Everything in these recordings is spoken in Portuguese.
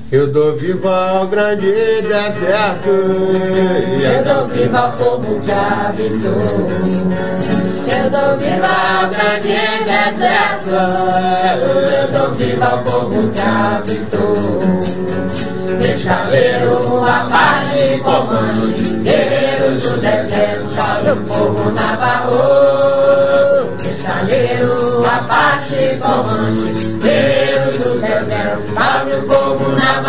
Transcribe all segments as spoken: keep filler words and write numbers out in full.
Eu dou viva ao grande deserto, eu dou viva ao povo que habitou. Eu dou viva ao grande deserto, eu dou viva ao povo que habitou. Mexaleiro, Apache, Comanche, guerreiro do deserto, salve o povo navarro. Mexaleiro, Apache, Comanche, guerreiro do deserto, salve o povo navarro.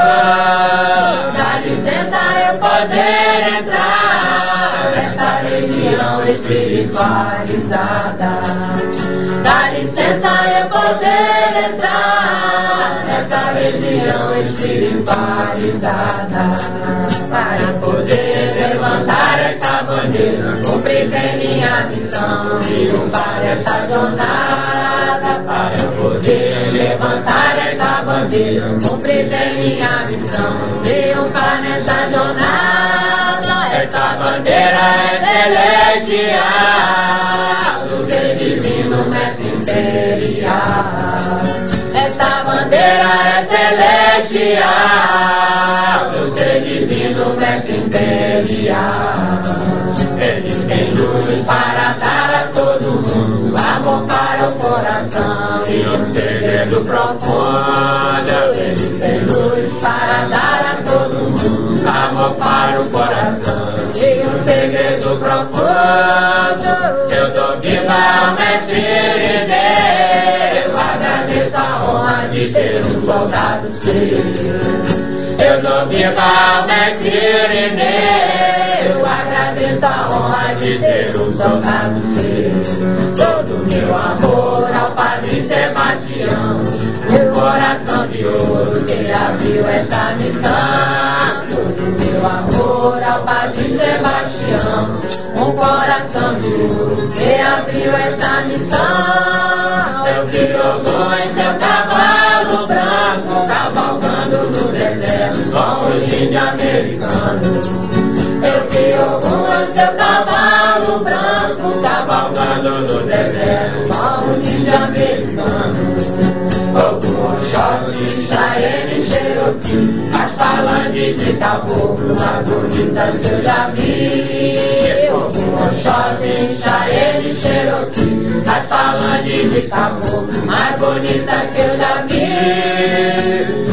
Dá licença eu poder entrar nesta região espiritualizada. Dá licença eu poder entrar nesta região espiritualizada, para poder levantar esta bandeira, cumprir bem minha missão, triunfar esta jornada. Para poder levantar esta bandeira, cumprir bem minha missão, triunfar nessa jornada. Esta bandeira é celestial, do ser divino mestre imperial. Esta bandeira é celestial, do ser divino mestre imperial. Ele tem luz para dar a todo mundo, amor para o coração e um segredo profundo. Ele tem luz para dar a todo mundo, amor para o coração e um segredo profundo. Eu dou viva ao mestre Irineu, eu agradeço a honra de ser um soldado seu. Eu dou viva ao mestre Irineu, eu agradeço a honra de ser um soldado seu. Todo meu amor ao Padre Sebastião, meu coração de ouro que abriu esta missão. Todo meu amor ao Padre Sebastião, um coração de ouro que abriu esta missão. Eu vi orgulho em seu cavalo branco, cavalgando no deserto com o índio americano. Eu vi orgulho em seu cavalo branco, cavalgando no deserto com o índio americano. Ogum, Oxóssi, Cheyenne, Cherokee, as falanges de caboclo mais bonitas que eu já vi. Ogum, Oxóssi, Cheyenne, Cherokee, as falanges de caboclo mais bonitas que eu já vi.